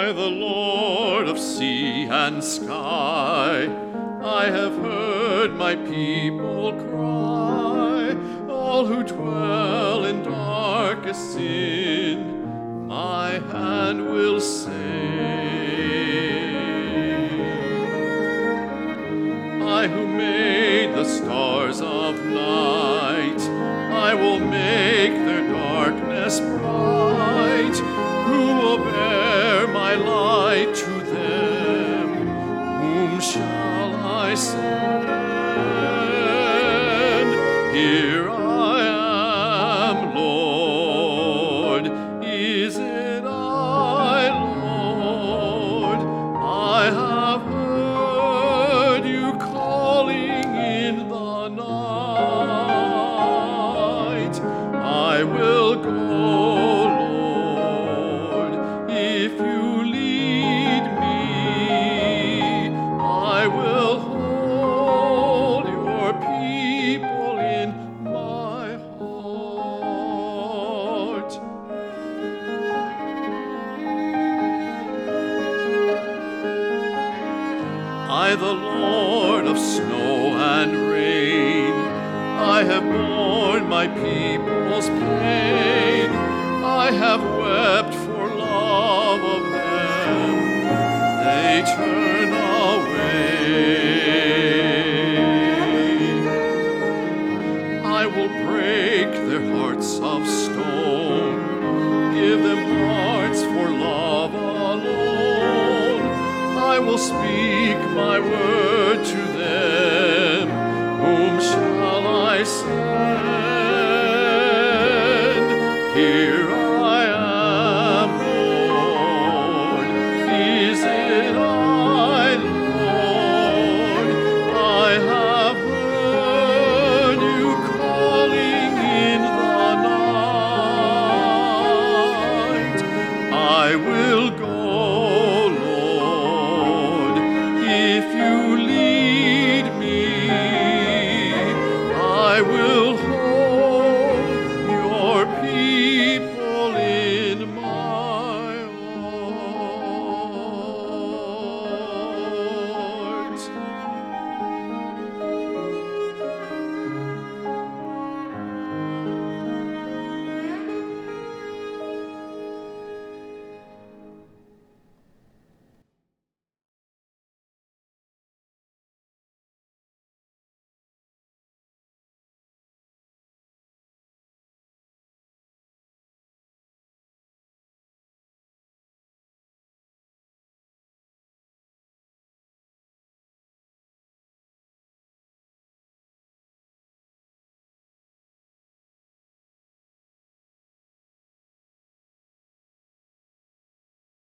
I, the Lord of sea and sky, I have heard my people cry, all who dwell in darkest sin, my hand will save. I who made the stars of night, I will make their darkness bright. Who will bear my light to them? Whom shall I send? Here I am, Lord. Is it I, Lord? I have heard you calling in the night. I will go, Lord, if you lead me. I will hold your people in my heart. I, the Lord of snow and rain, I have borne my people's pain. I have wept for love of them. They turn away. I will break their hearts of stone, give them hearts for love alone. I will speak my word to them. Whom shall I send? Here I am, Lord. Is it I, Lord? I have heard you calling in the night. I will go, Lord, if you